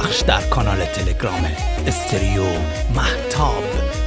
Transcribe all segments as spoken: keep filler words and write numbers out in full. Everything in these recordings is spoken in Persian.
پخش در کانال تلگرام استریو مهتاب.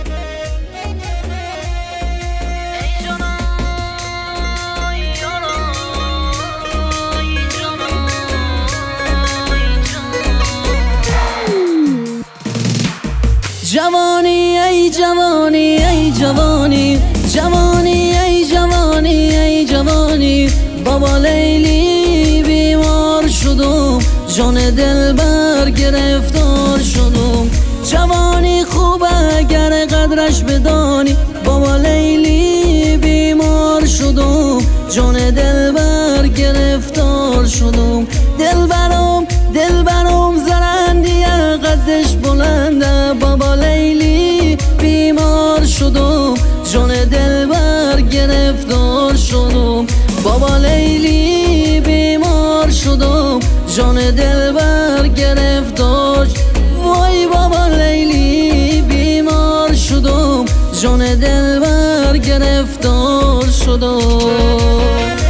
جوانی ای جوانی ای جوانی، جوانی ای جوانی ای جوانی، بابا لیلی بیمار شدم، جان دلبر گرفتار شدم. جوانی خوبه اگر قدرش بدانی، بابا لیلی بیمار شدم، جان دلبر گرفتار شدم. دلبرم دلبرم زرندی قدش بلنده، بابا لیلی بیمار شدم، جان دلبر گرفتار شدم. بابا لیلی بیمار شدم، جان دلبر گرفتار. وای بابا لیلی بیمار شدم، جان دلبر گرفتار شدم.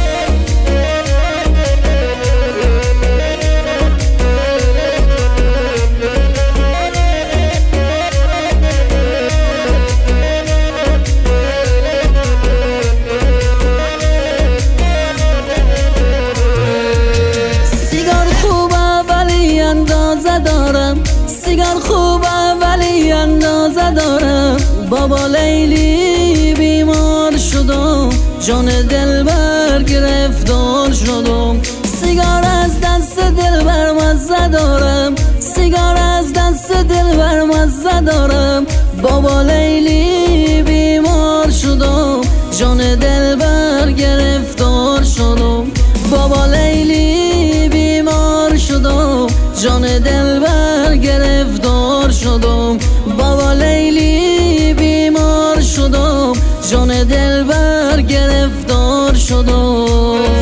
دارم سیگار خوبه ولی اندازه دارم. بابا لیلی بیمار شدم، جان دلبر گرفتار شدم. سیگار از دست دلبر مزه دارم، سیگار از دست دلبر مزه دارم. بابا لیلی بیمار شدم، جان دلبر گرفتار شدم. بابا لیلی بیمار شدم، جان دلبر گرفتار شدم. بابا لیلی بیمار شدم، جان دلبر گرفتار شدم.